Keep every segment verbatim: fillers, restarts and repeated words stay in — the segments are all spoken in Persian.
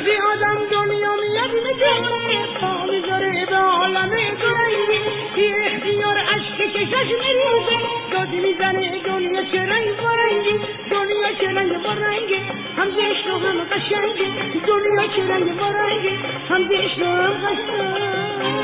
وقتی آدم دنیا میاد میدونه پا میذاره به عالم دورنگی بی اختیار عشق چشاش میریزه داد میزنه دنیا چه رنگ برنگی دنیا چه رنگ برنگی هم زشت و هم قشنگی دنیا چه رنگ برنگی هم زشت و هم قشنگی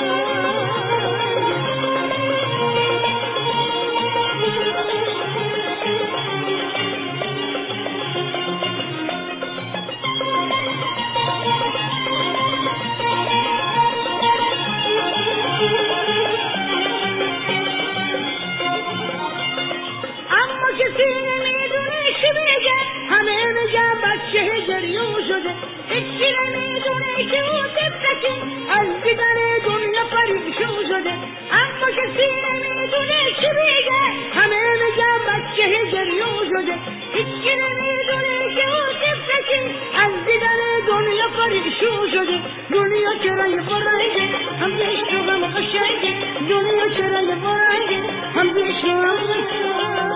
کسی نمیدونه چی میگه همه میگن بچه جریون شده هیچی نمیدونه که او طفلکی از دیدن دنیا پریشون شده اما کسی نمیدونه چی میگه همه میگن بچه جریون شده هیچی نمیدونه که او طفلکی از دیدن دنیا پریشون شده دنیا چه رنگ برنگه هم زشت و هم قشنگه دنیا چه رنگ برنگه هم زشت و هم قشنگه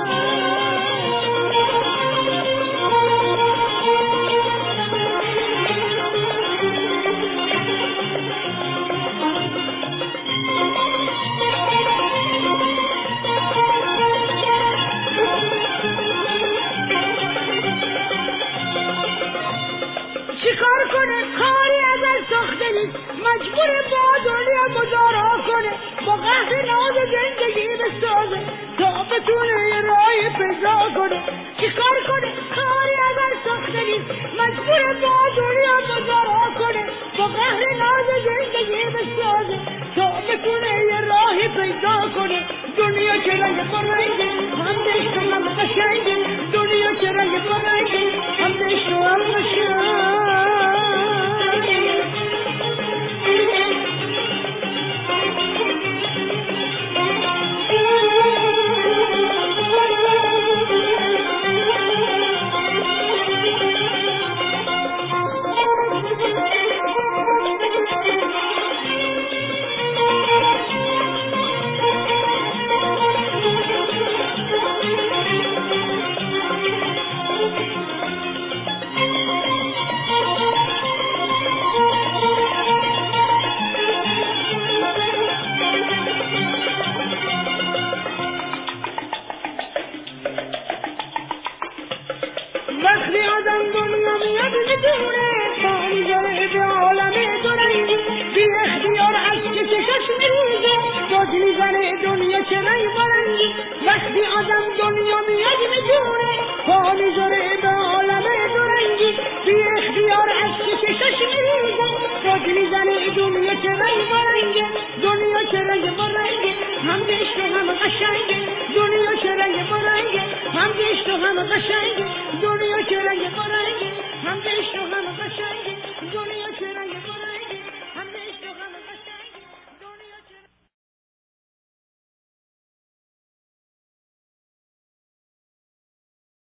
چیکار کنه کاری ازش ساخته نیست مجبور با دنیا مدارا کنه با قهر ناز زندگی بسازه تا بتونه یه راهی پیدا کنه چیکار کنه کاری ازش ساخته نیست مجبور با دنیا مدارا کنه با قهر ناز زندگی بسازه تا بتونه یه راهی پیدا کنه دنیا چه رنگ برنگه هم زشت و هم قشنگه دنیا چه رنگ برنگه هم زشت و هم قشنگه وقتی آدم دنیا میاد میدونه پا میذاره به عالم دورنگی بی اختیار عشق چشاش میریزه داد میزنه دنیا چه رنگ برنگی وقتی آدم دنیا میاد میدونه پا میذاره به عالم دورنگی بی اختیار عشق چشاش میریزه داد میزنه دنیا چه رنگ برنگی دنیا چه رنگ برنگی هم زشت و هم قشنگه دنیا چه رنگ برنگی هم زشت و هم قشنگه